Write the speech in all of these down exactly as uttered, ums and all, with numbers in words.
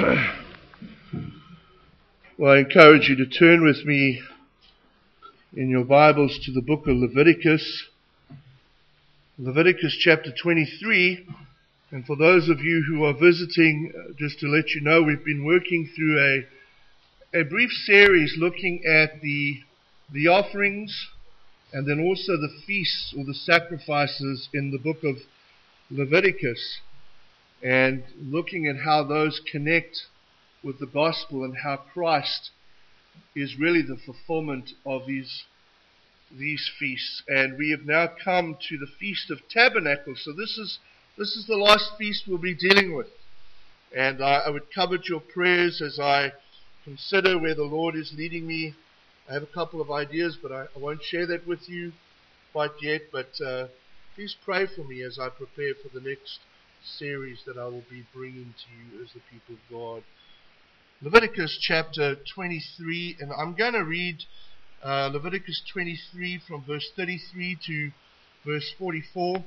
Well, I encourage you to turn with me in your Bibles to the book of Leviticus, Leviticus chapter twenty-three. And for those of you who are visiting, uh, just to let you know, we've been working through a, a brief series looking at the, the offerings and then also the feasts or the sacrifices in the book of Leviticus, and looking at how those connect with the gospel and how Christ is really the fulfillment of these these feasts. And we have now come to the Feast of Tabernacles. So this is this is the last feast we'll be dealing with. And I, I would covet your prayers as I consider where the Lord is leading me. I have a couple of ideas, but I, I won't share that with you quite yet. But uh, please pray for me as I prepare for the next series that I will be bringing to you as the people of God. Leviticus chapter twenty-three, and I'm going to read uh, Leviticus twenty-three from verse thirty-three to verse forty-four,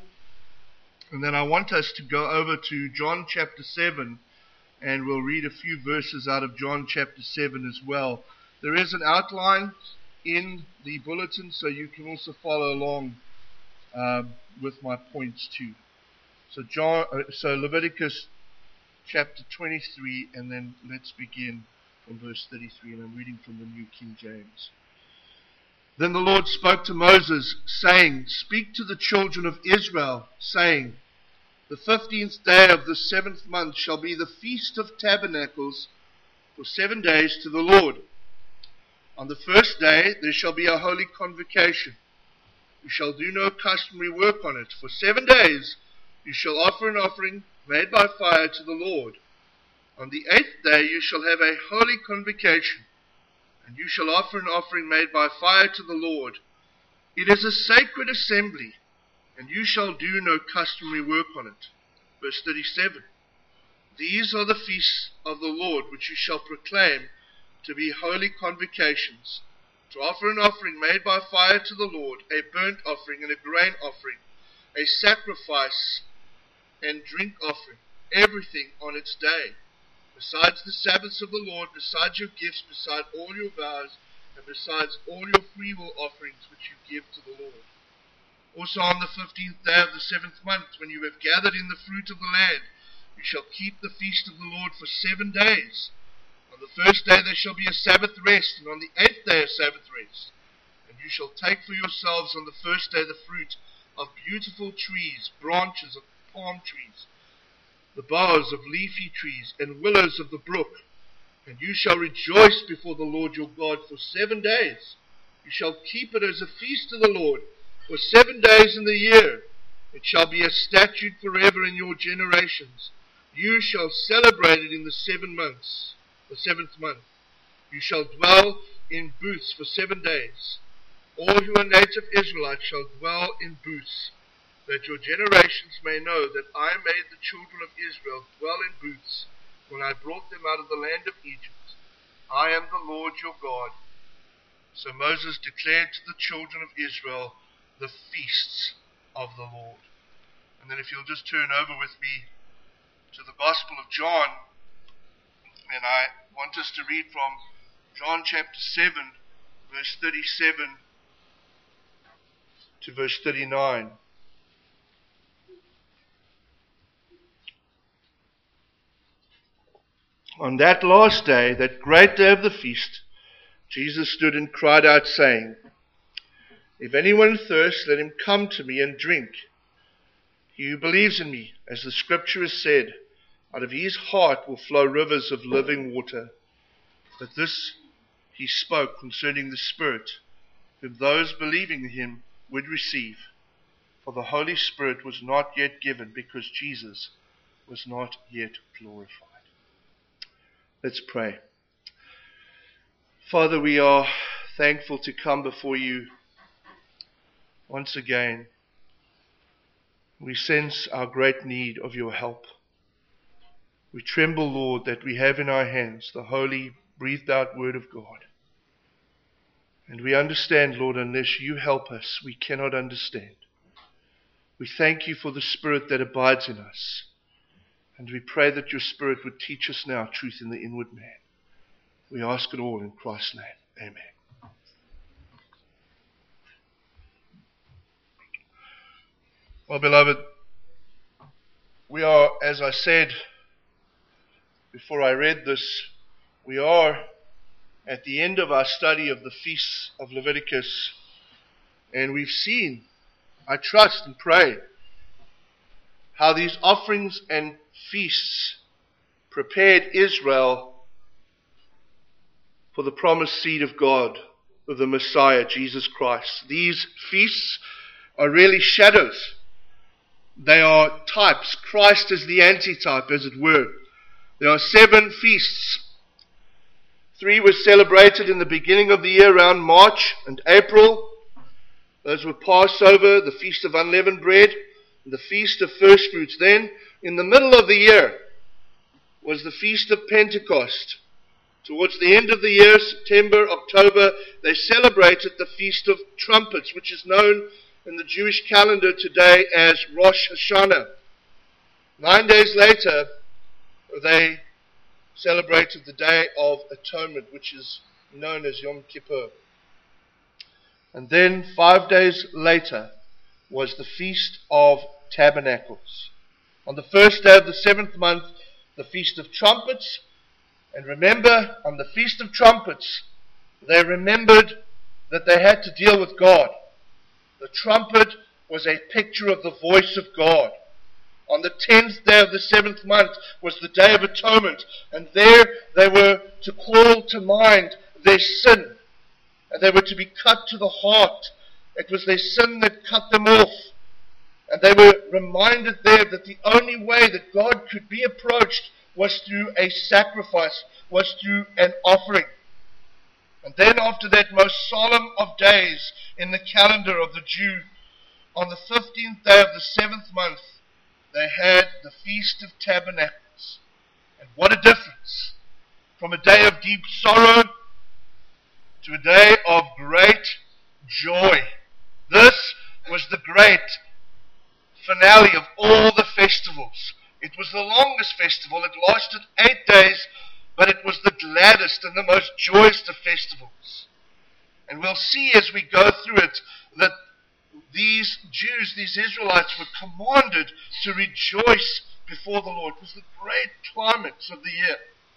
and then I want us to go over to John chapter seven, and we'll read a few verses out of John chapter seven as well. There is an outline in the bulletin, so you can also follow along um, with my points too. So, John, uh, so Leviticus chapter twenty-three, and then let's begin from verse thirty-three, and I'm reading from the New King James. Then the Lord spoke to Moses, saying, Speak to the children of Israel, saying, The fifteenth day of the seventh month shall be the Feast of Tabernacles for seven days to the Lord. On the first day there shall be a holy convocation. You shall do no customary work on it. For seven days you shall offer an offering made by fire to the Lord. On the eighth day you shall have a holy convocation, and you shall offer an offering made by fire to the Lord. It is a sacred assembly, and you shall do no customary work on it. Verse thirty-seven. These are the feasts of the Lord, which you shall proclaim to be holy convocations, to offer an offering made by fire to the Lord, a burnt offering and a grain offering, a sacrifice and drink offering, everything on its day, besides the Sabbaths of the Lord, besides your gifts, beside all your vows, and besides all your freewill offerings which you give to the Lord. Also on the fifteenth day of the seventh month, when you have gathered in the fruit of the land, you shall keep the feast of the Lord for seven days. On the first day there shall be a Sabbath rest, and on the eighth day a Sabbath rest. And you shall take for yourselves on the first day the fruit of beautiful trees, branches of palm trees, the boughs of leafy trees, and willows of the brook. And you shall rejoice before the Lord your God for seven days. You shall keep it as a feast to the Lord for seven days in the year. It shall be a statute forever in your generations. You shall celebrate it in the seven months, the seventh month. You shall dwell in booths for seven days. All who are native Israelites shall dwell in booths, that your generations may know that I made the children of Israel dwell in booths when I brought them out of the land of Egypt. I am the Lord your God. So Moses declared to the children of Israel the feasts of the Lord. And then if you'll just turn over with me to the Gospel of John, and I want us to read from John chapter seven, verse thirty-seven to verse thirty-nine. On that last day, that great day of the feast, Jesus stood and cried out, saying, If anyone thirsts, let him come to me and drink. He who believes in me, as the scripture has said, out of his heart will flow rivers of living water. But this he spoke concerning the Spirit, whom those believing in him would receive. For the Holy Spirit was not yet given, because Jesus was not yet glorified. Let's pray. Father, we are thankful to come before you once again. We sense our great need of your help. We tremble, Lord, that we have in our hands the holy, breathed out word of God. And we understand, Lord, unless you help us, we cannot understand. We thank you for the Spirit that abides in us. And we pray that your Spirit would teach us now truth in the inward man. We ask it all in Christ's name. Amen. Well, beloved, we are, as I said before I read this, we are at the end of our study of the feasts of Leviticus, and we've seen, I trust and pray, how these offerings and feasts prepared Israel for the promised seed of God, of the Messiah, Jesus Christ. These feasts are really shadows. They are types. Christ is the antitype, as it were. There are seven feasts. Three were celebrated in the beginning of the year around March and April. Those were Passover, the Feast of Unleavened Bread, and the Feast of First Fruits. Then, in the middle of the year, was the Feast of Pentecost. Towards the end of the year, September, October, they celebrated the Feast of Trumpets, which is known in the Jewish calendar today as Rosh Hashanah. Nine days later, they celebrated the Day of Atonement, which is known as Yom Kippur. And then, five days later, was the Feast of Tabernacles. On the first day of the seventh month, the Feast of Trumpets. And remember, on the Feast of Trumpets, they remembered that they had to deal with God. The trumpet was a picture of the voice of God. On the tenth day of the seventh month was the Day of Atonement, and there they were to call to mind their sin, and they were to be cut to the heart. It was their sin that cut them off, and they were reminded there that the only way that God could be approached was through a sacrifice, was through an offering. And then after that most solemn of days in the calendar of the Jew, on the fifteenth day of the seventh month, they had the Feast of Tabernacles. And what a difference! From a day of deep sorrow to a day of great joy. This was the great finale of all the festivals. It was the longest festival. It lasted eight days, but it was the gladdest and the most joyous of festivals. And we'll see as we go through it that these Jews, these Israelites, were commanded to rejoice before the Lord. It was the great climax of the year.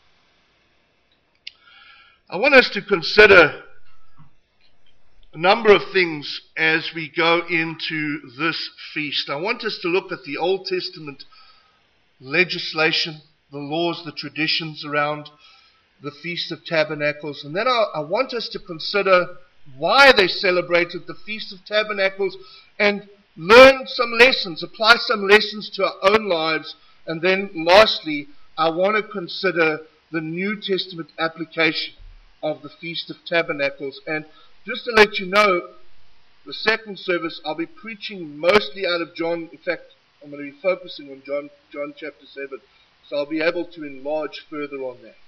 I want us to consider a number of things as we go into this feast. I want us to look at the Old Testament legislation, the laws, the traditions around the Feast of Tabernacles. And then I, I want us to consider why they celebrated the Feast of Tabernacles and learn some lessons, apply some lessons to our own lives. And then lastly, I want to consider the New Testament application of the Feast of Tabernacles. And just to let you know, the second service I'll be preaching mostly out of John. In fact, I'm going to be focusing on John, John chapter seven. So I'll be able to enlarge further on that.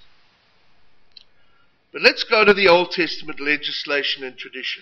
But let's go to the Old Testament legislation and tradition.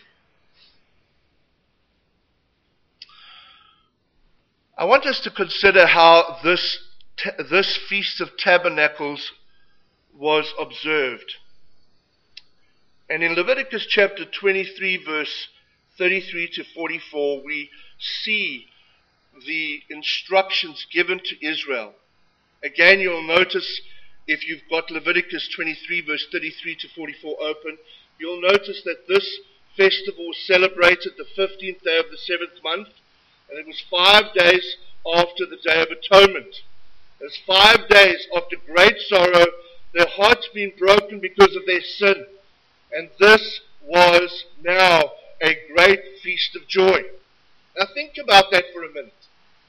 I want us to consider how this, this Feast of Tabernacles was observed. And in Leviticus chapter twenty-three, verse thirty-three to forty-four, we see the instructions given to Israel. Again, you'll notice, if you've got Leviticus twenty-three, verse thirty-three to forty-four open, you'll notice that this festival was celebrated the fifteenth day of the seventh month, and it was five days after the Day of Atonement. It was five days after great sorrow, their hearts being broken because of their sin. And this was now a great feast of joy. Now think about that for a minute.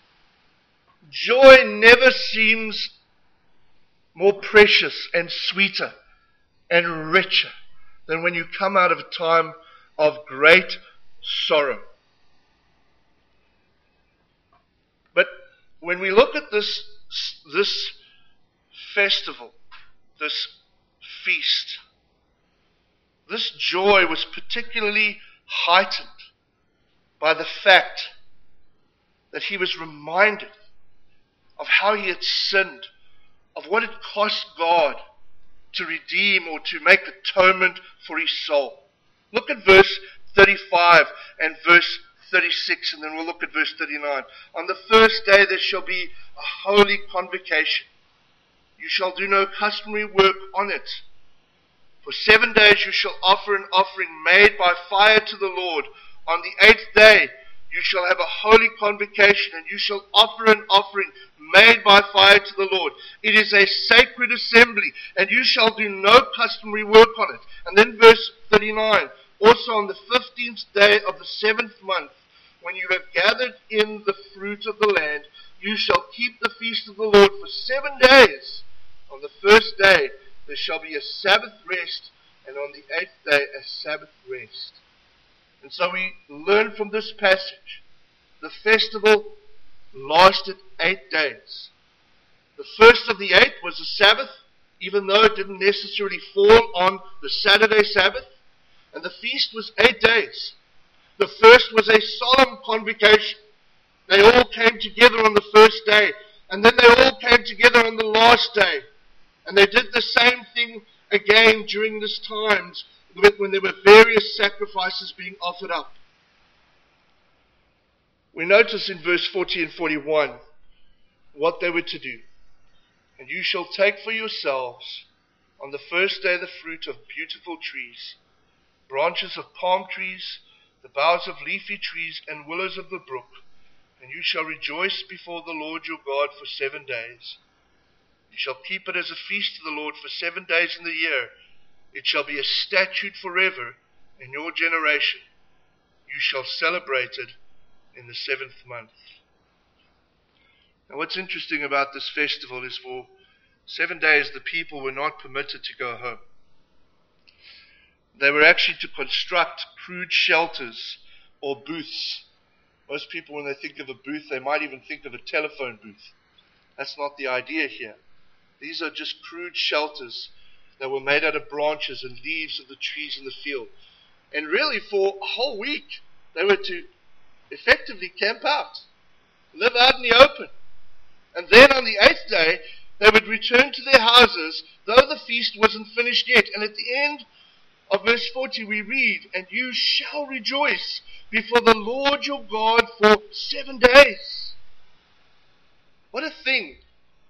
Joy never seems more precious and sweeter and richer than when you come out of a time of great sorrow. But when we look at this, this festival, this feast, this joy was particularly heightened by the fact that he was reminded of how he had sinned of what it cost God to redeem or to make atonement for his soul. Look at verse thirty-five and verse thirty-six, and then we'll look at verse thirty-nine. On the first day there shall be a holy convocation. You shall do no customary work on it. For seven days you shall offer an offering made by fire to the Lord. On the eighth day you shall have a holy convocation, and you shall offer an offering made by fire to the Lord. It is a sacred assembly, and you shall do no customary work on it. And then verse thirty-nine. Also on the fifteenth day of the seventh month, when you have gathered in the fruit of the land, you shall keep the feast of the Lord for seven days. On the first day there shall be a Sabbath rest, and on the eighth day a Sabbath rest. And so we learn from this passage, the festival lasted eight days. The first of the eight was a Sabbath, even though it didn't necessarily fall on the Saturday Sabbath. And the feast was eight days. The first was a solemn convocation. They all came together on the first day, and then they all came together on the last day. And they did the same thing again during this times when there were various sacrifices being offered up. We notice in verse forty and forty-one what they were to do. And you shall take for yourselves on the first day the fruit of beautiful trees, branches of palm trees, the boughs of leafy trees, and willows of the brook. And you shall rejoice before the Lord your God for seven days. You shall keep it as a feast to the Lord for seven days in the year. It shall be a statute forever in your generation. You shall celebrate it in the seventh month. Now what's interesting about this festival is for seven days the people were not permitted to go home. They were actually to construct crude shelters or booths. Most people, when they think of a booth, they might even think of a telephone booth. That's not the idea here. These are just crude shelters that were made out of branches and leaves of the trees in the field. And really, for a whole week, they were to effectively camp out, live out in the open. And then on the eighth day, they would return to their houses, though the feast wasn't finished yet. And at the end of verse forty, we read, and you shall rejoice before the Lord your God for seven days. What a thing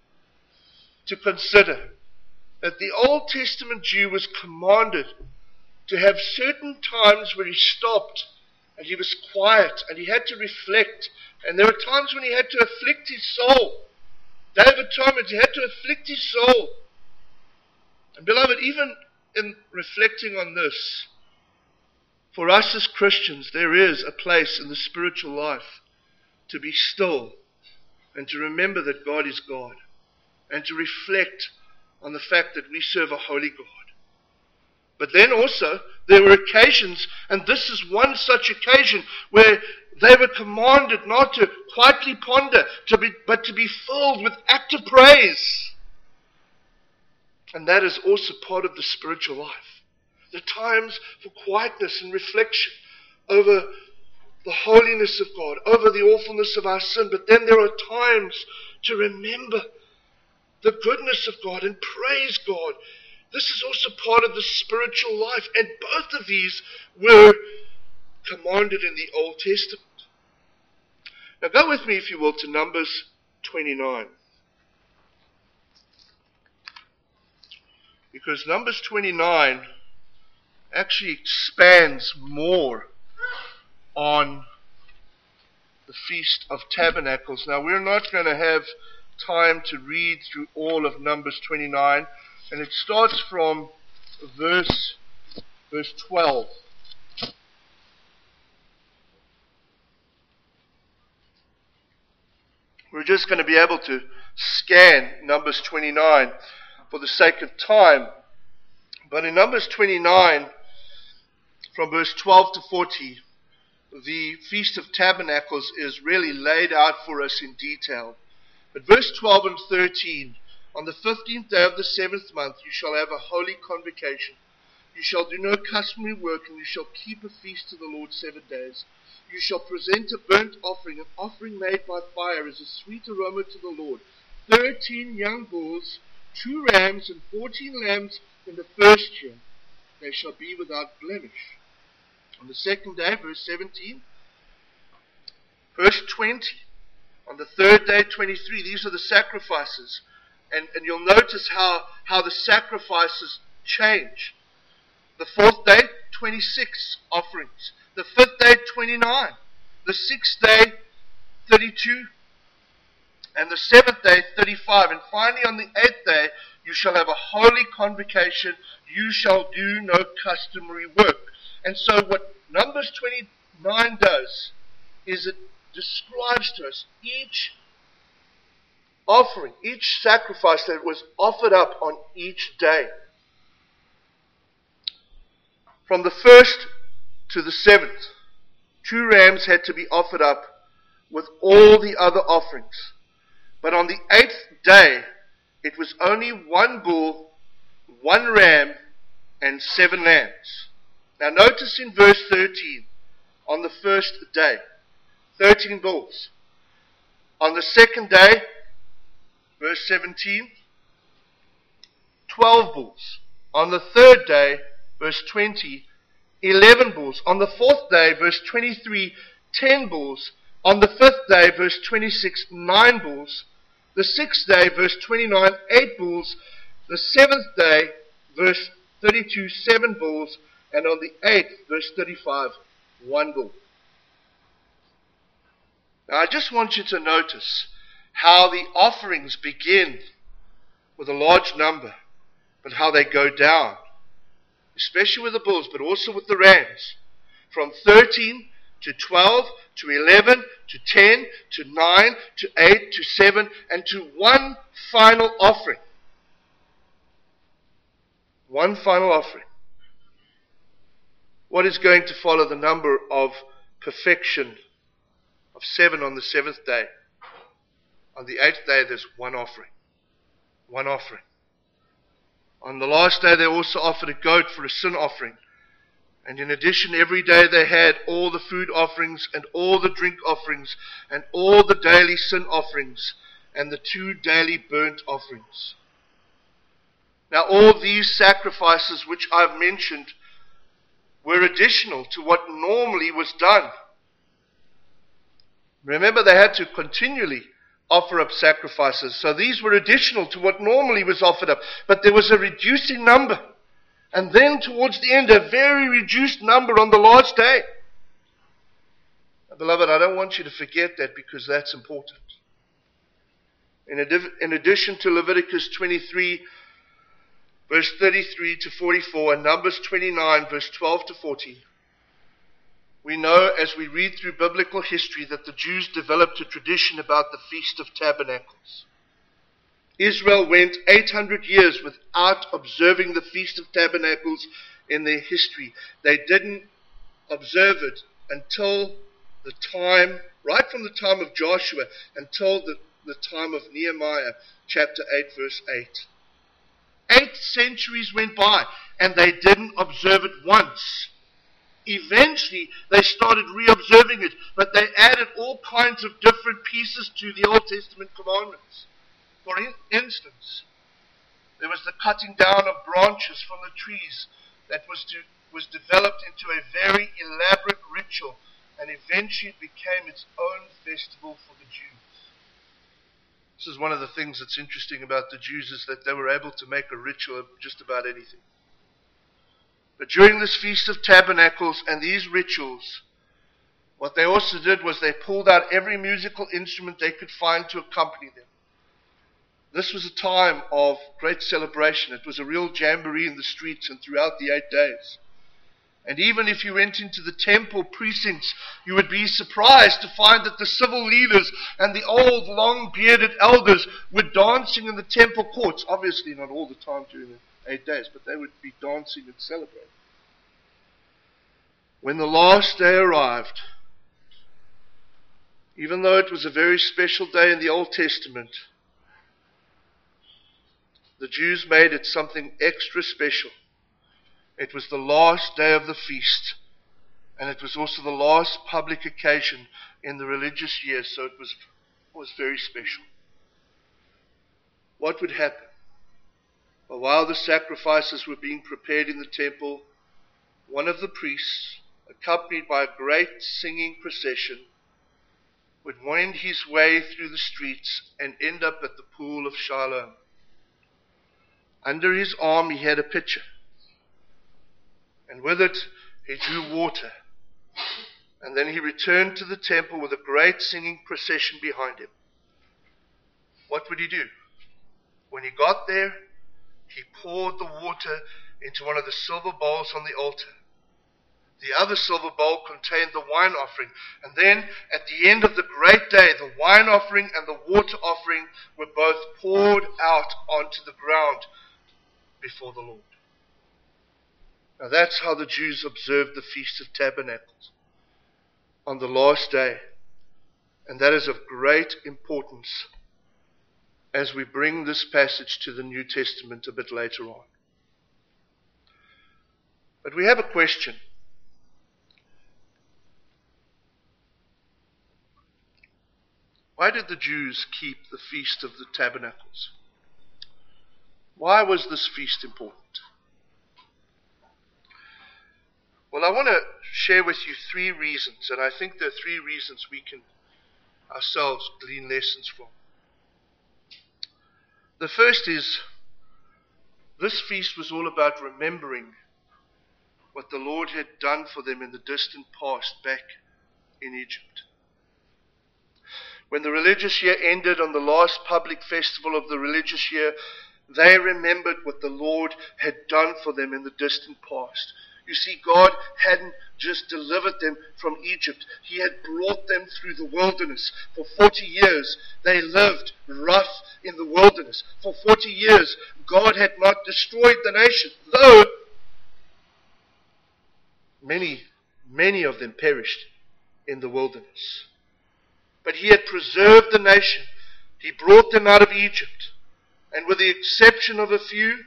to consider, that the Old Testament Jew was commanded to have certain times where he stopped and he was quiet and he had to reflect. And there were times when he had to afflict his soul. David told he had to afflict his soul. And beloved, even in reflecting on this, for us as Christians, there is a place in the spiritual life to be still and to remember that God is God, and to reflect on the fact that we serve a holy God. But then also, there were occasions, and this is one such occasion, where they were commanded not to quietly ponder, to be, but to be filled with active praise. And that is also part of the spiritual life. The times for quietness and reflection over the holiness of God, over the awfulness of our sin. But then there are times to remember the goodness of God and praise God. This is also part of the spiritual life, and both of these were commanded in the Old Testament. Now go with me, if you will, to Numbers twenty-nine. Because Numbers twenty-nine actually expands more on the Feast of Tabernacles. Now we're not going to have time to read through all of Numbers twenty-nine, and it starts from verse verse twelve. We're just going to be able to scan Numbers twenty-nine for the sake of time. But in Numbers twenty-nine, from verse twelve to forty, the Feast of Tabernacles is really laid out for us in detail. But verse twelve and thirteen, on the fifteenth day of the seventh month you shall have a holy convocation. You shall do no customary work, and you shall keep a feast to the Lord seven days. You shall present a burnt offering, an offering made by fire as a sweet aroma to the Lord. Thirteen young bulls two rams and fourteen lambs in the first year. They shall be without blemish. On the second day, verse seventeen, verse twenty, on the third day, twenty-three, these are the sacrifices. And, and you'll notice how, how the sacrifices change. The fourth day, twenty-six offerings. The fifth day, twenty-nine. The sixth day, thirty-two. And the seventh day, thirty-five. And finally, on the eighth day, you shall have a holy convocation. You shall do no customary work. And so what Numbers twenty-nine does is it describes to us each offering, each sacrifice that was offered up on each day. From the first to the seventh, two rams had to be offered up with all the other offerings. But on the eighth day, it was only one bull, one ram, and seven lambs. Now notice in verse thirteen, on the first day, thirteen bulls. On the second day, verse seventeen, twelve bulls. On the third day, verse twenty, eleven bulls. On the fourth day, verse twenty-three, ten bulls. On the fifth day, verse twenty-six, nine bulls. The sixth day, verse twenty-nine, eight bulls. The seventh day, verse thirty-two, seven bulls. And on the eighth, verse thirty-five, one bull. Now I just want you to notice how the offerings begin with a large number, but how they go down, especially with the bulls, but also with the rams, from thirteen to twelve to eleven to ten to nine to eight to seven and to one final offering. One final offering. What is going to follow the number of perfection of seven on the seventh day? On the eighth day, there's one offering. One offering. On the last day, they also offered a goat for a sin offering. And in addition, every day they had all the food offerings and all the drink offerings and all the daily sin offerings and the two daily burnt offerings. Now, all these sacrifices which I've mentioned were additional to what normally was done. Remember, they had to continually offer up sacrifices. So these were additional to what normally was offered up. But there was a reducing number. And then towards the end, a very reduced number on the last day. Now, beloved, I don't want you to forget that because that's important. In, ad- in addition to Leviticus twenty-three, verse thirty-three to forty-four, and Numbers twenty-nine, verse twelve to fourteen, we know as we read through biblical history that the Jews developed a tradition about the Feast of Tabernacles. Israel went eight hundred years without observing the Feast of Tabernacles in their history. They didn't observe it until the time, right from the time of Joshua, until the, the time of Nehemiah, chapter eight, verse eight. Eight centuries went by, and they didn't observe it once. Eventually, they started re-observing it, but they added all kinds of different pieces to the Old Testament commandments. For instance, there was the cutting down of branches from the trees that was, to, was developed into a very elaborate ritual, and eventually it became its own festival for the Jews. This is one of the things that's interesting about the Jews, is that they were able to make a ritual of just about anything. But during this Feast of Tabernacles and these rituals, what they also did was they pulled out every musical instrument they could find to accompany them. This was a time of great celebration. It was a real jamboree in the streets and throughout the eight days. And even if you went into the temple precincts, you would be surprised to find that the civil leaders and the old, long-bearded elders were dancing in the temple courts. Obviously not all the time during the eight days, but they would be dancing and celebrating. When the last day arrived, even though it was a very special day in the Old Testament, the Jews made it something extra special. It was the last day of the feast, and it was also the last public occasion in the religious year, so it was, was very special. What would happen? But while the sacrifices were being prepared in the temple, one of the priests, accompanied by a great singing procession, would wind his way through the streets and end up at the pool of Siloam. Under his arm he had a pitcher, and with it he drew water. And then he returned to the temple with a great singing procession behind him. What would he do? When he got there, he poured the water into one of the silver bowls on the altar. The other silver bowl contained the wine offering. And then, at the end of the great day, the wine offering and the water offering were both poured out onto the ground before the Lord. Now that's how the Jews observed the Feast of Tabernacles, on the last day. And that is of great importance as we bring this passage to the New Testament a bit later on. But we have a question. Why did the Jews keep the Feast of the Tabernacles? Why was this feast important? Well, I want to share with you three reasons, and I think there are three reasons we can ourselves glean lessons from. The first is, this feast was all about remembering what the Lord had done for them in the distant past back in Egypt. When the religious year ended on the last public festival of the religious year, they remembered what the Lord had done for them in the distant past. You see, God hadn't just delivered them from Egypt. He had brought them through the wilderness. For forty years, they lived rough in the wilderness. For forty years, God had not destroyed the nation, though many, many of them perished in the wilderness. But He had preserved the nation. He brought them out of Egypt. And with the exception of a few,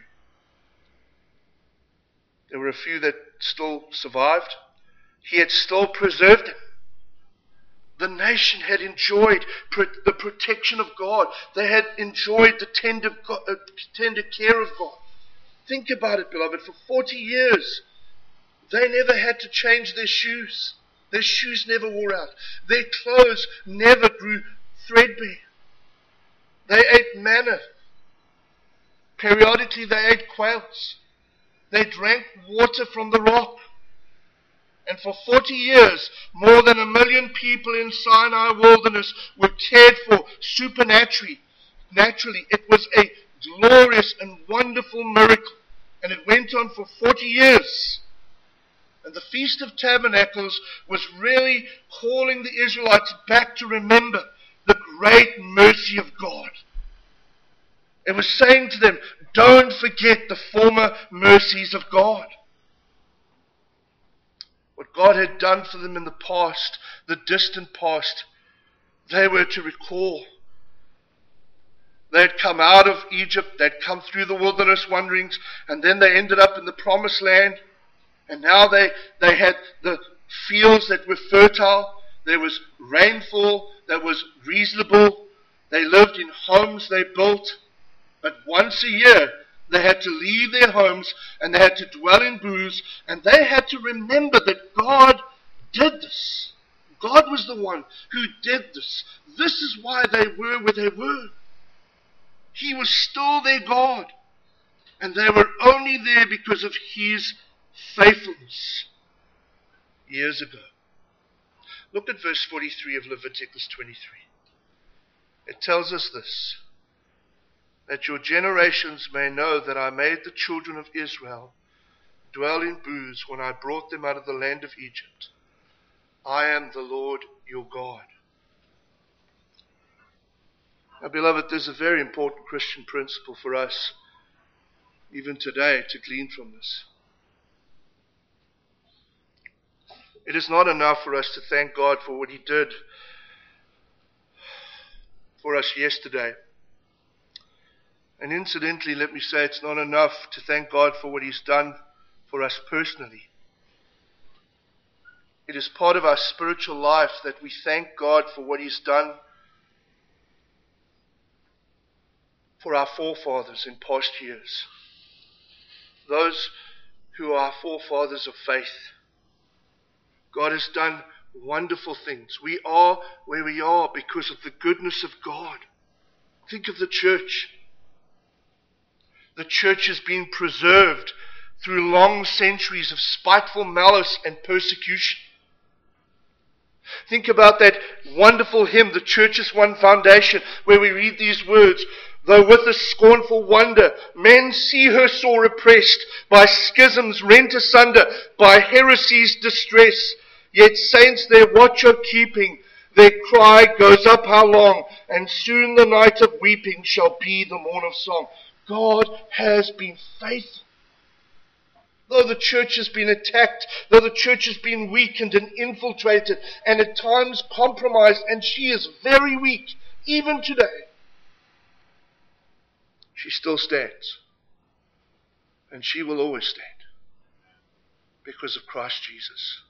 there were a few that still survived, He had still preserved them. The nation had enjoyed the protection of God. They had enjoyed the tender, tender care of God. Think about it, beloved. For forty years, they never had to change their shoes. Their shoes never wore out. Their clothes never grew threadbare. They ate manna. Periodically they ate quails. They drank water from the rock. And for forty years, more than a million people in Sinai wilderness were cared for supernaturally. Naturally, it was a glorious and wonderful miracle. And it went on for forty years. And the Feast of Tabernacles was really calling the Israelites back to remember the great mercy of God. It was saying to them, don't forget the former mercies of God. What God had done for them in the past, the distant past, they were to recall. They had come out of Egypt, they'd come through the wilderness wanderings, and then they ended up in the promised land. And now they, they had the fields that were fertile. There was rainfall that was reasonable. They lived in homes they built. But once a year, they had to leave their homes and they had to dwell in booths. And they had to remember that God did this. God was the one who did this. This is why they were where they were. He was still their God. And they were only there because of His faithfulness years ago. Look at verse forty-three of Leviticus twenty-three. It tells us this, that your generations may know that I made the children of Israel dwell in booths when I brought them out of the land of Egypt. I am the Lord your God. Now, beloved, there's a very important Christian principle for us, even today, to glean from this. It is not enough for us to thank God for what He did for us yesterday. And incidentally, let me say, it's not enough to thank God for what He's done for us personally. It is part of our spiritual life that we thank God for what He's done for our forefathers in past years. those who are forefathers of faith. God has done wonderful things. We are where we are because of the goodness of God. Think of the church. The church has been preserved through long centuries of spiteful malice and persecution. Think about that wonderful hymn, The Church's One Foundation, where we read these words, though with a scornful wonder, men see her sore oppressed, by schisms rent asunder, by heresy's distress, yet saints their watch are keeping, their cry goes up how long, and soon the night of weeping shall be the morn of song. God has been faithful. Though the church has been attacked, though the church has been weakened and infiltrated, and at times compromised, and she is very weak, even today, she still stands. And she will always stand because of Christ Jesus.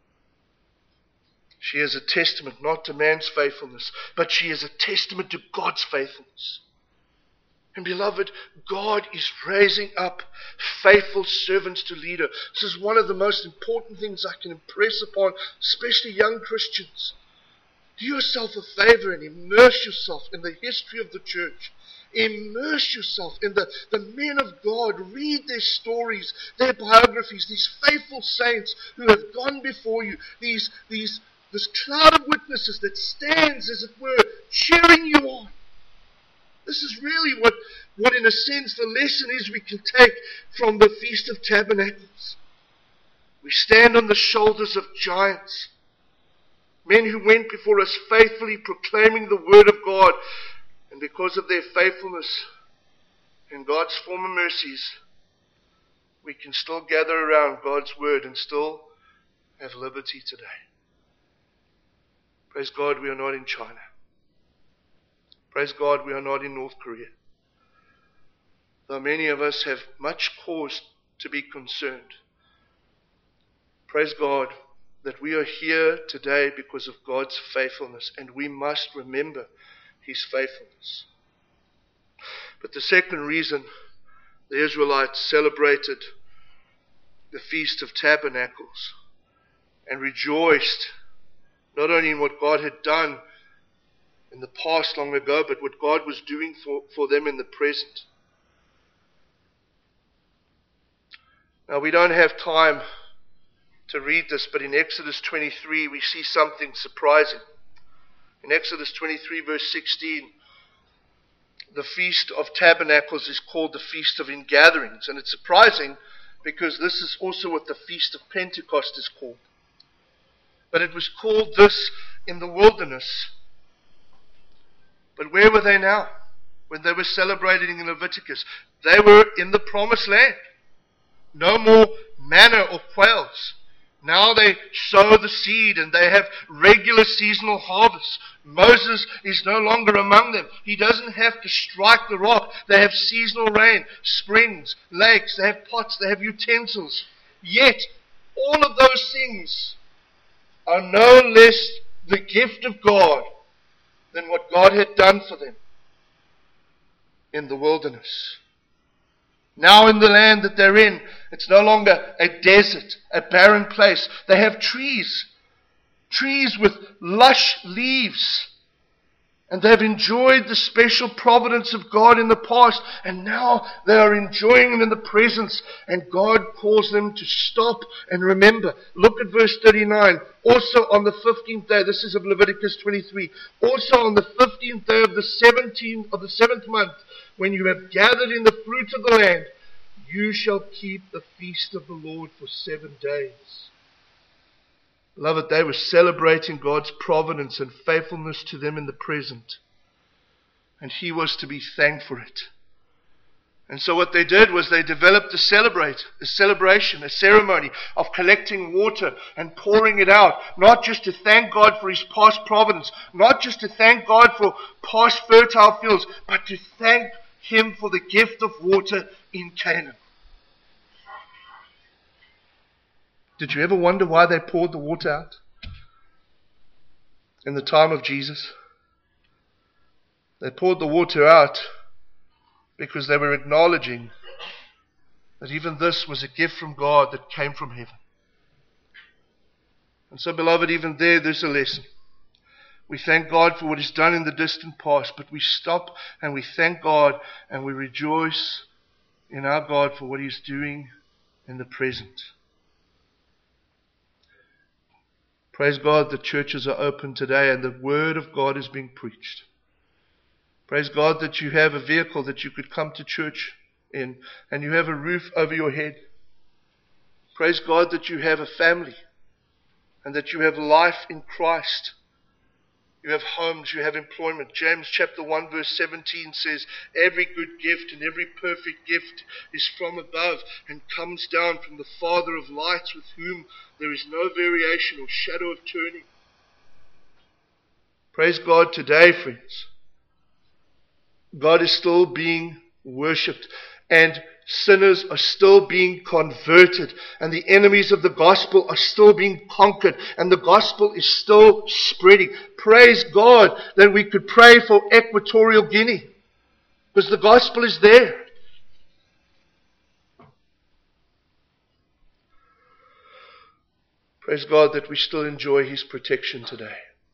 She is a testament not to man's faithfulness, but she is a testament to God's faithfulness. And beloved, God is raising up faithful servants to lead her. This is one of the most important things I can impress upon, especially young Christians. Do yourself a favor and immerse yourself in the history of the church. Immerse yourself in the, the men of God. Read their stories, their biographies, these faithful saints who have gone before you, these, these, this cloud of witnesses that stands, as it were, cheering you on. This is really what, what in a sense the lesson is we can take from the Feast of Tabernacles. We stand on the shoulders of giants, men who went before us faithfully proclaiming the word of God, and because of their faithfulness and God's former mercies, we can still gather around God's word and still have liberty today. Praise God, we are not in China. Praise God, we are not in North Korea. Though many of us have much cause to be concerned. Praise God that we are here today because of God's faithfulness, and we must remember His faithfulness. But the second reason the Israelites celebrated the Feast of Tabernacles and rejoiced not only in what God had done in the past long ago, but what God was doing for, for them in the present. Now, we don't have time to read this, but in Exodus twenty-three we see something surprising. In Exodus twenty-three verse sixteen, the Feast of Tabernacles is called the Feast of Ingatherings, and it's surprising because this is also what the Feast of Pentecost is called. But it was called this in the wilderness. But where were they now when they were celebrating in Leviticus? They were in the promised land. No more manna or quails. Now they sow the seed and they have regular seasonal harvests. Moses is no longer among them. He doesn't have to strike the rock. They have seasonal rain, springs, lakes, they have pots, they have utensils. Yet, all of those things are no less the gift of God than what God had done for them in the wilderness. Now in the land that they're in, it's no longer a desert, a barren place. They have trees, trees with lush leaves. And they've enjoyed the special providence of God in the past, and now they are enjoying it in the presence, and God calls them to stop and remember. Look at verse thirty-nine. Also on the fifteenth day, this is of Leviticus twenty-three, also on the fifteenth day of the seventeenth of the seventh month, when you have gathered in the fruit of the land, you shall keep the feast of the Lord for seven days. Beloved, they were celebrating God's providence and faithfulness to them in the present. And He was to be thanked for it. And so what they did was they developed a celebrate, a celebration, a ceremony of collecting water and pouring it out. Not just to thank God for His past providence, not just to thank God for past fertile fields, but to thank Him for the gift of water in Canaan. Did you ever wonder why they poured the water out in the time of Jesus? They poured the water out because they were acknowledging that even this was a gift from God that came from heaven. And so, beloved, even there, there's a lesson. We thank God for what He's done in the distant past, but we stop and we thank God and we rejoice in our God for what He's doing in the present. Praise God that churches are open today and the Word of God is being preached. Praise God that you have a vehicle that you could come to church in and you have a roof over your head. Praise God that you have a family and that you have life in Christ. You have homes, you have employment. James chapter one verse seventeen says, every good gift and every perfect gift is from above and comes down from the Father of lights, with whom there is no variation or shadow of turning. Praise God today, friends. God is still being worshipped, and sinners are still being converted, and the enemies of the gospel are still being conquered, and the gospel is still spreading. Praise God that we could pray for Equatorial Guinea, because the gospel is there. Praise God that we still enjoy His protection today.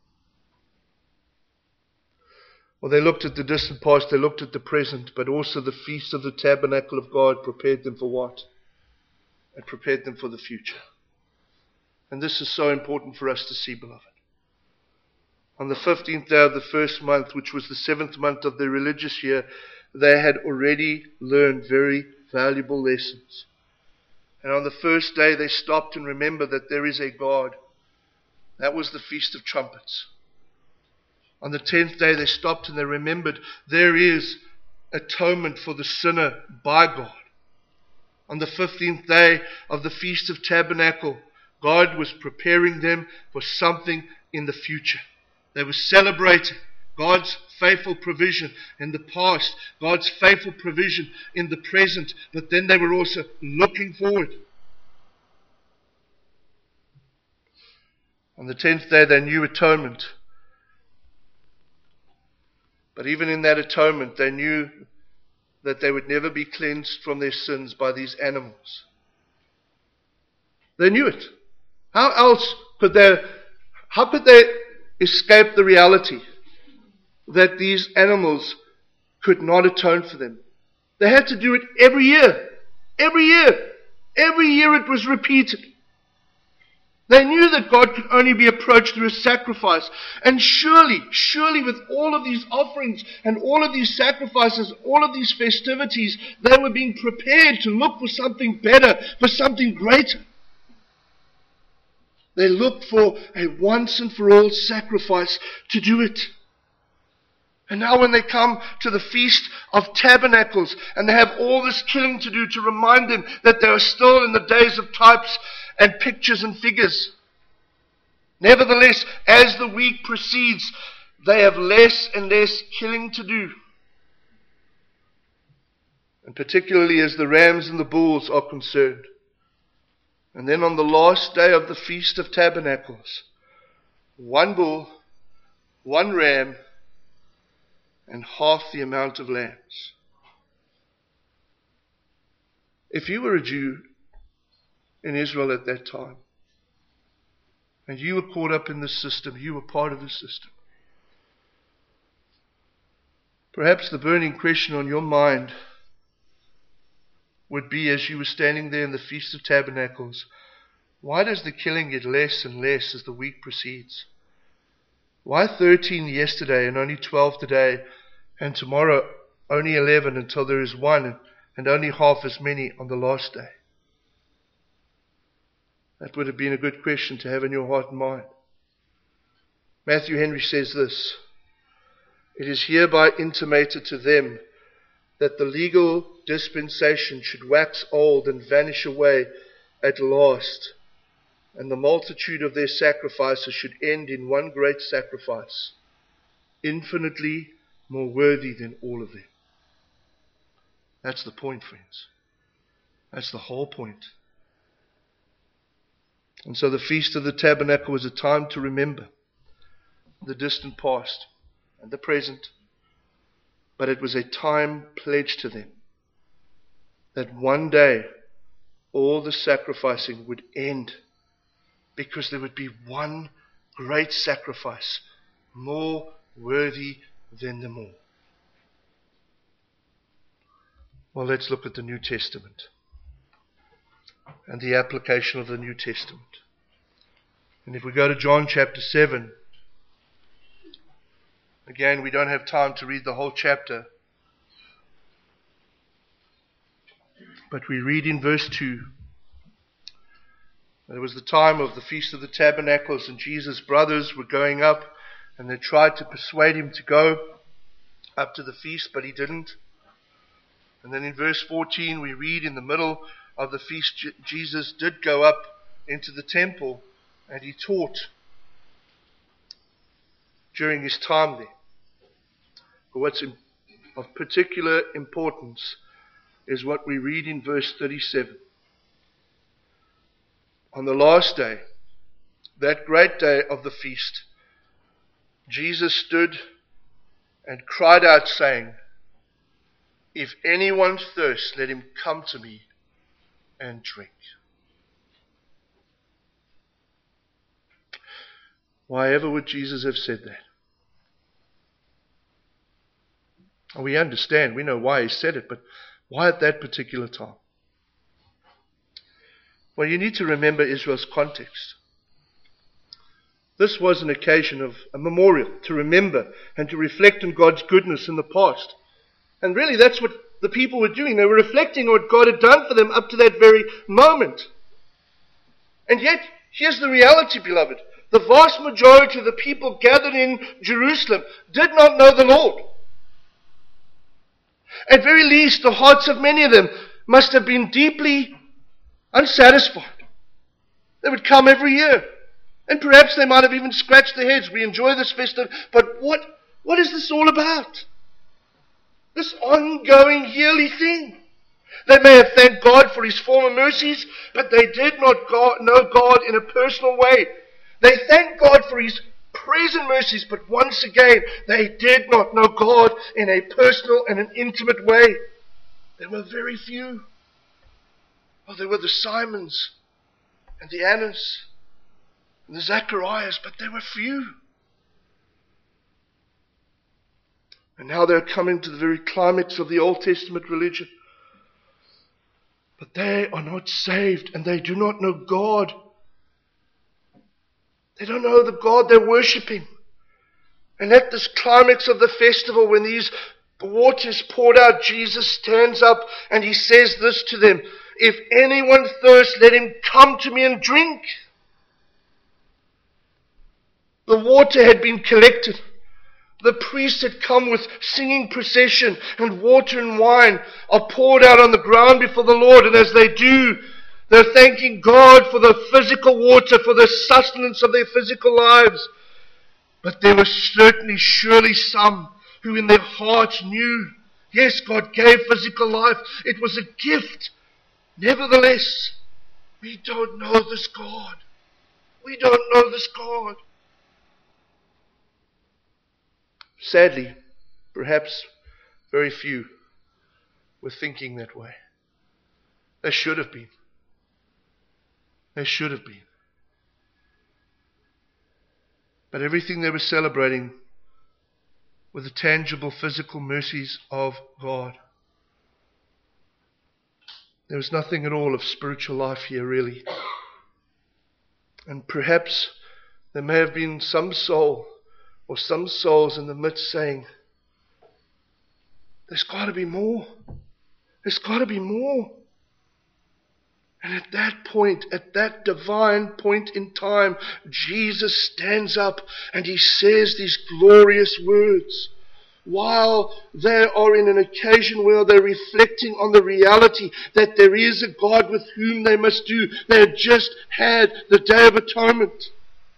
Well, they looked at the distant past, they looked at the present, but also the feast of the tabernacle of God prepared them for what? It prepared them for the future. And this is so important for us to see, beloved. On the fifteenth day of the first month, which was the seventh month of the religious year, they had already learned very valuable lessons. And on the first day they stopped and remembered that there is a God. That was the Feast of Trumpets. On the tenth day they stopped and they remembered there is atonement for the sinner by God. On the fifteenth day of the Feast of Tabernacle, God was preparing them for something in the future. They were celebrating God's faithful provision in the past, God's faithful provision in the present, but then they were also looking forward. On the tenth day they knew atonement. But even in that atonement, they knew that they would never be cleansed from their sins by these animals. They knew it. How else could they, how could they escape the reality that these animals could not atone for them? They had to do it every year. Every year. Every year it was repeated. They knew that God could only be approached through a sacrifice. And surely, surely with all of these offerings and all of these sacrifices, all of these festivities, they were being prepared to look for something better, for something greater. They looked for a once and for all sacrifice to do it. And now when they come to the Feast of Tabernacles and they have all this killing to do to remind them that they are still in the days of types and pictures and figures. Nevertheless, as the week proceeds, they have less and less killing to do. And particularly as the rams and the bulls are concerned. And then on the last day of the Feast of Tabernacles, one bull, one ram, and half the amount of lambs. If you were a Jew in Israel at that time, and you were caught up in the system, you were part of the system, perhaps the burning question on your mind would be, as you were standing there in the Feast of Tabernacles, why does the killing get less and less as the week proceeds? Why thirteen yesterday and only twelve today, and tomorrow only eleven until there is one, and only half as many on the last day? That would have been a good question to have in your heart and mind. Matthew Henry says this: it is hereby intimated to them that the legal dispensation should wax old and vanish away at last, and the multitude of their sacrifices should end in one great sacrifice, infinitely more worthy than all of them. That's the point, friends. That's the whole point. And so the Feast of the Tabernacle was a time to remember the distant past and the present, but it was a time pledged to them that one day all the sacrificing would end, because there would be one great sacrifice, more worthy than them all. Well, let's look at the New Testament and the application of the New Testament. And if we go to John chapter seven, again, we don't have time to read the whole chapter, but we read in verse two, it was the time of the Feast of the Tabernacles, and Jesus' brothers were going up, and they tried to persuade him to go up to the feast, but he didn't. And then in verse fourteen, we read in the middle of the feast, J- Jesus did go up into the temple, and he taught during his time there. But what's in, of particular importance is what we read in verse thirty-seven. On the last day, that great day of the feast, Jesus stood and cried out, saying, "If anyone thirsts, let him come to me and drink." Why ever would Jesus have said that? And we understand, we know why he said it, but why at that particular time? Well, you need to remember Israel's context. This was an occasion of a memorial, to remember and to reflect on God's goodness in the past. And really that's what the people were doing. They were reflecting on what God had done for them up to that very moment. And yet, here's the reality, beloved. The vast majority of the people gathered in Jerusalem did not know the Lord. At very least, the hearts of many of them must have been deeply unsatisfied. They would come every year. And perhaps they might have even scratched their heads. We enjoy this festival, but what, what is this all about? This ongoing yearly thing. They may have thanked God for his former mercies, but they did not God, know God in a personal way. They thanked God for his present mercies, but once again, they did not know God in a personal and an intimate way. There were very few. Oh, there were the Simons and the Annas and the Zacharias, but they were few. And now they're coming to the very climax of the Old Testament religion. But they are not saved, and they do not know God. They don't know the God they're worshipping. And at this climax of the festival, when these waters poured out, Jesus stands up and he says this to them: "If anyone thirsts, let him come to me and drink." The water had been collected. The priests had come with singing procession, and water and wine are poured out on the ground before the Lord. And as they do, they're thanking God for the physical water, for the sustenance of their physical lives. But there were certainly, surely some who in their hearts knew, yes, God gave physical life. It was a gift. Nevertheless, we don't know this God. We don't know this God. Sadly, perhaps very few were thinking that way. They should have been. They should have been. But everything they were celebrating were the tangible physical mercies of God. There was nothing at all of spiritual life here, really. And perhaps there may have been some soul or some souls in the midst saying, there's got to be more. There's got to be more. And at that point, at that divine point in time, Jesus stands up and he says these glorious words. While they are in an occasion where they're reflecting on the reality that there is a God with whom they must do. They had just had the Day of Atonement.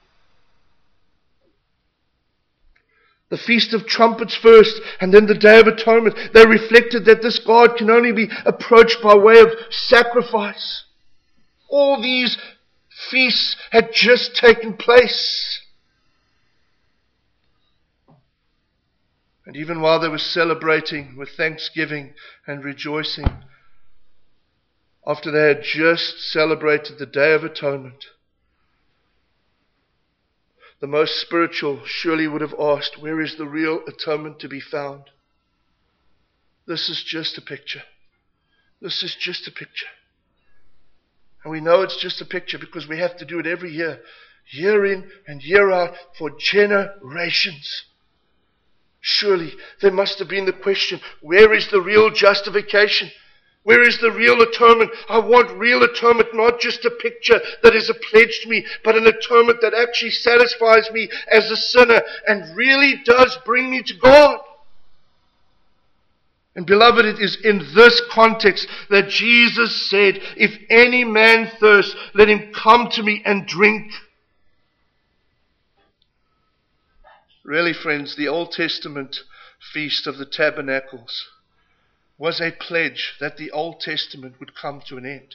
The Feast of Trumpets first, and then the Day of Atonement. They reflected that this God can only be approached by way of sacrifice. All these feasts had just taken place. And even while they were celebrating with thanksgiving and rejoicing, after they had just celebrated the Day of Atonement, the most spiritual surely would have asked, where is the real atonement to be found? This is just a picture. This is just a picture. And we know it's just a picture because we have to do it every year, year in and year out for generations. Surely there must have been the question, where is the real justification? Where is the real atonement? I want real atonement, not just a picture that is a pledge to me, but an atonement that actually satisfies me as a sinner and really does bring me to God. And beloved, it is in this context that Jesus said, if any man thirst, let him come to me and drink. Really, friends, the Old Testament Feast of the Tabernacles was a pledge that the Old Testament would come to an end.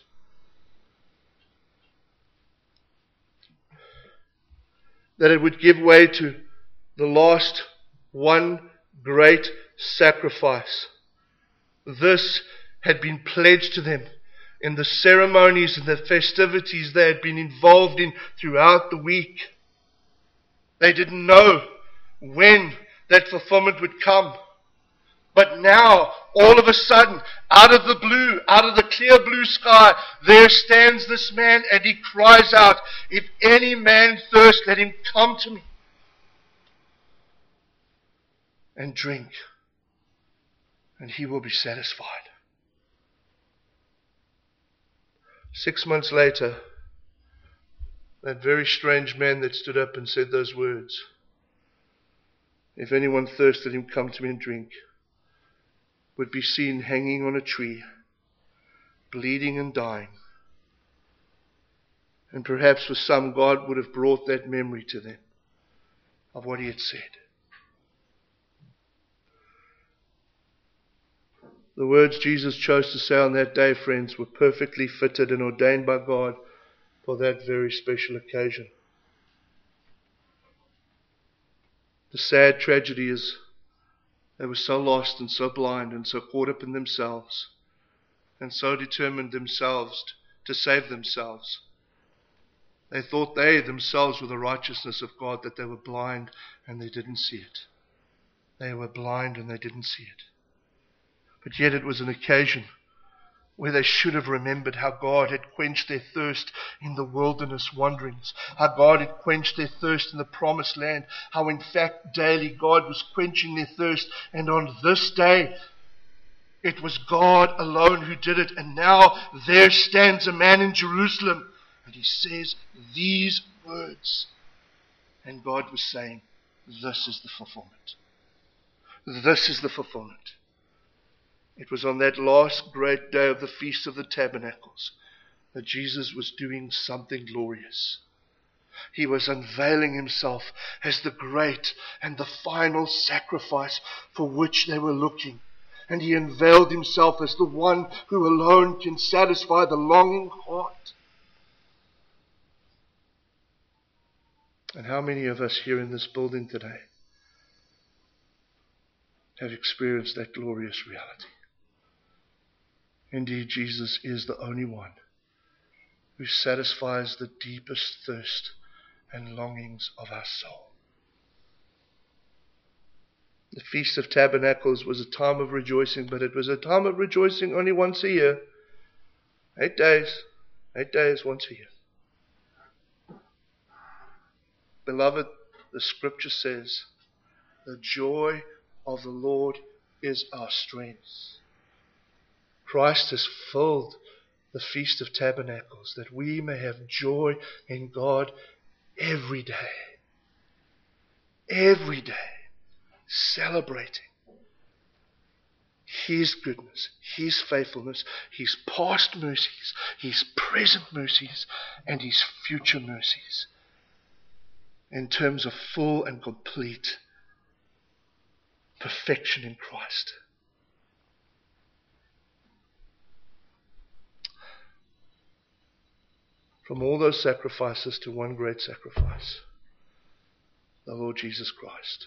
That it would give way to the last one great sacrifice. This had been pledged to them in the ceremonies and the festivities they had been involved in throughout the week. They didn't know when that fulfillment would come. But now, all of a sudden, out of the blue, out of the clear blue sky, there stands this man and he cries out, if any man thirst, let him come to me and drink, and he will be satisfied. Six months later, that very strange man that stood up and said those words, if anyone thirsts, let him come to me and drink, would be seen hanging on a tree, bleeding and dying. And perhaps for some, God would have brought that memory to them of what he had said. The words Jesus chose to say on that day, friends, were perfectly fitted and ordained by God for that very special occasion. The sad tragedy is they were so lost and so blind and so caught up in themselves and so determined themselves to save themselves. They thought they themselves were the righteousness of God, that they were blind and they didn't see it. They were blind and they didn't see it. But yet it was an occasion where they should have remembered how God had quenched their thirst in the wilderness wanderings, how God had quenched their thirst in the promised land, how in fact daily God was quenching their thirst, and on this day it was God alone who did it. And now there stands a man in Jerusalem and he says these words, and God was saying, this is the fulfillment. This is the fulfillment. It was on that last great day of the Feast of the Tabernacles that Jesus was doing something glorious. He was unveiling himself as the great and the final sacrifice for which they were looking. And he unveiled himself as the one who alone can satisfy the longing heart. And how many of us here in this building today have experienced that glorious reality? Indeed, Jesus is the only one who satisfies the deepest thirst and longings of our soul. The Feast of Tabernacles was a time of rejoicing, but it was a time of rejoicing only once a year. Eight days. Eight days, once a year. Beloved, the Scripture says, the joy of the Lord is our strength. Christ has filled the Feast of Tabernacles that we may have joy in God every day. Every day. Celebrating His goodness, His faithfulness, His past mercies, His present mercies, and His future mercies. In terms of full and complete perfection in Christ. From all those sacrifices to one great sacrifice, the Lord Jesus Christ.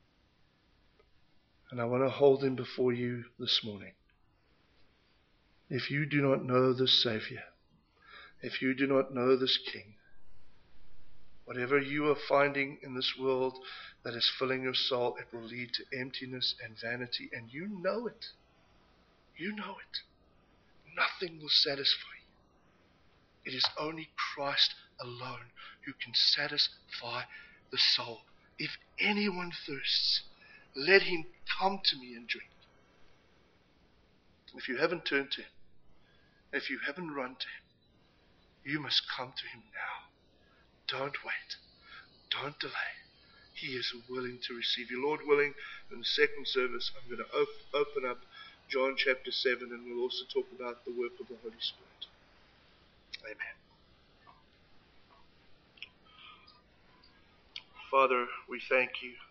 And I want to hold Him before you this morning. If you do not know this Savior, if you do not know this King, whatever you are finding in this world that is filling your soul, it will lead to emptiness and vanity, and you know it. You know it. Nothing will satisfy you. It is only Christ alone who can satisfy the soul. If anyone thirsts, let him come to me and drink. If you haven't turned to him, if you haven't run to him, you must come to him now. Don't wait. Don't delay. He is willing to receive you. Lord willing, in the second service, I'm going to op- open up John chapter seven, and we'll also talk about the work of the Holy Spirit. Amen. Father, we thank you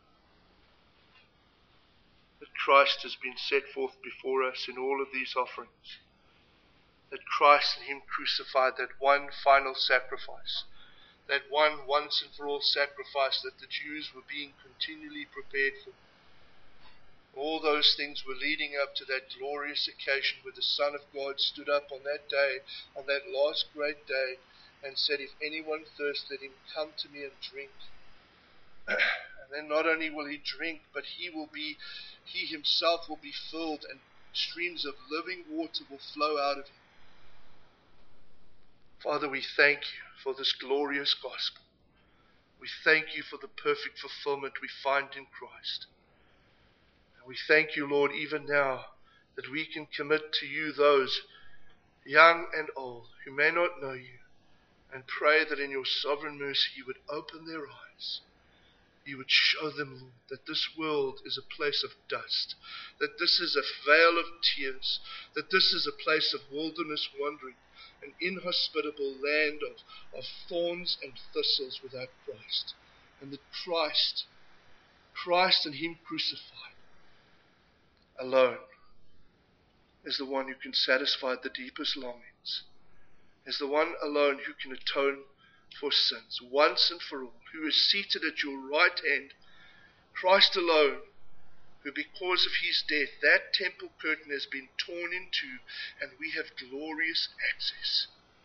that Christ has been set forth before us in all of these offerings. That Christ and him crucified, that one final sacrifice, that one once and for all sacrifice that the Jews were being continually prepared for. All those things were leading up to that glorious occasion where the Son of God stood up on that day, on that last great day, and said, if anyone thirsts, let him come to me and drink. And then not only will he drink, but he will be, he himself will be filled, and streams of living water will flow out of him. Father, we thank you for this glorious gospel. We thank you for the perfect fulfillment we find in Christ. And we thank you, Lord, even now that we can commit to you those young and old who may not know you, and pray that in your sovereign mercy you would open their eyes. You would show them, Lord, that this world is a place of dust, that this is a vale of tears, that this is a place of wilderness wandering, an inhospitable land of, of thorns and thistles without Christ. And that Christ, Christ and him crucified alone is the one who can satisfy the deepest longings, is the one alone who can atone for sins once and for all, who is seated at your right hand, Christ alone, who because of his death, that temple curtain has been torn in two, and we have glorious access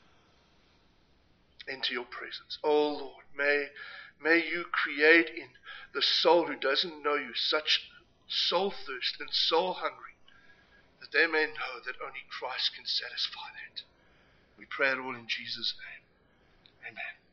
into your presence. Oh Lord, may, may you create in the soul who doesn't know you such soul thirst and soul hungry, that they may know that only Christ can satisfy that. We pray it all in Jesus' name. Amen.